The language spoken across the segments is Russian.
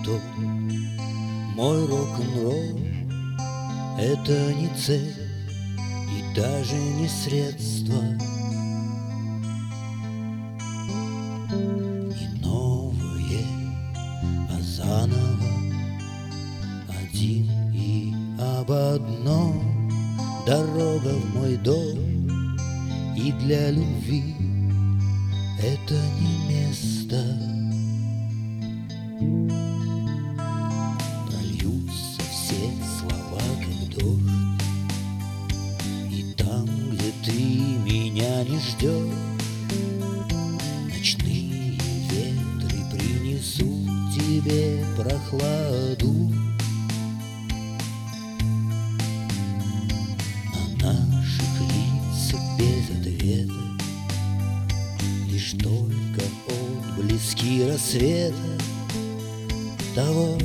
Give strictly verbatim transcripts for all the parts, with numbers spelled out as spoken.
потом. Мой рок-н-ролл — это не цель и даже не средство, не новое, а заново, один и об одном. Дорога в мой дом, и для любви это не место. Прольются все слова, как дождь, и там, где ты меня не ждешь, ночные ветры принесут тебе прохладу. На наших лицах без ответа лишь только отблески рассвета, того,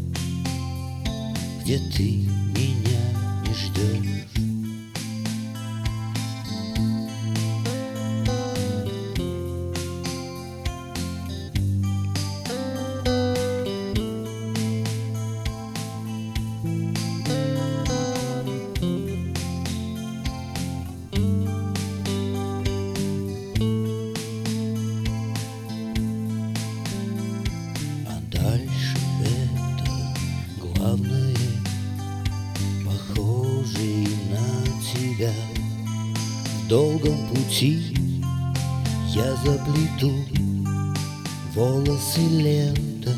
где ты меня не ждешь. Дальше это главное, похожий на тебя. В долгом пути я заплету волосы лентой,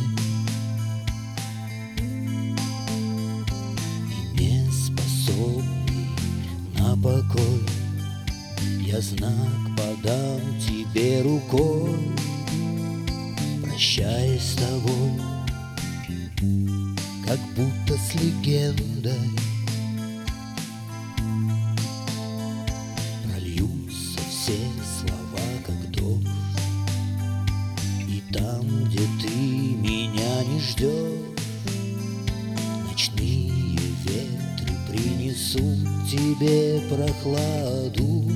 и не способный на покой я знак подам тебе рукой, прощаясь с тобой, как будто с легендой. Прольются все слова, как дождь, и там, где ты меня не ждешь, ночные ветры принесут тебе прохладу.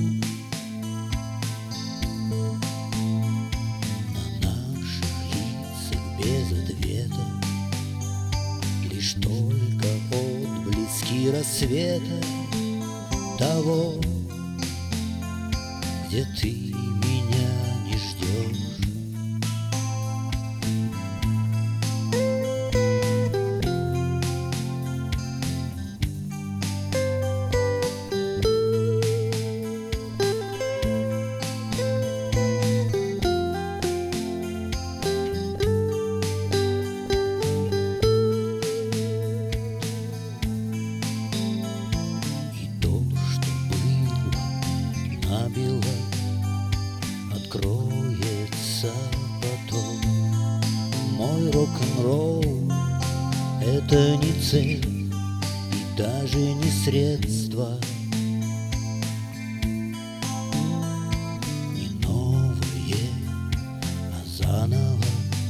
Без ответа лишь только отблески рассвета, того, где ты меня не ждешь. Набело откроется потом. Мой рок-н-ролл — это не цель и даже не средство, не новое, а заново,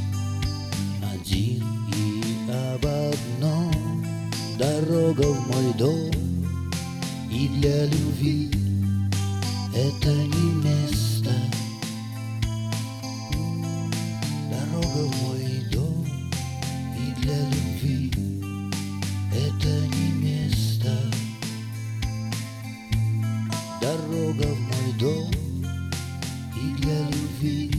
один и об одном. Дорога в мой дом, и для любви это не место. Дорога в мой дом, и для любви это не место. Дорога в мой дом, и для любви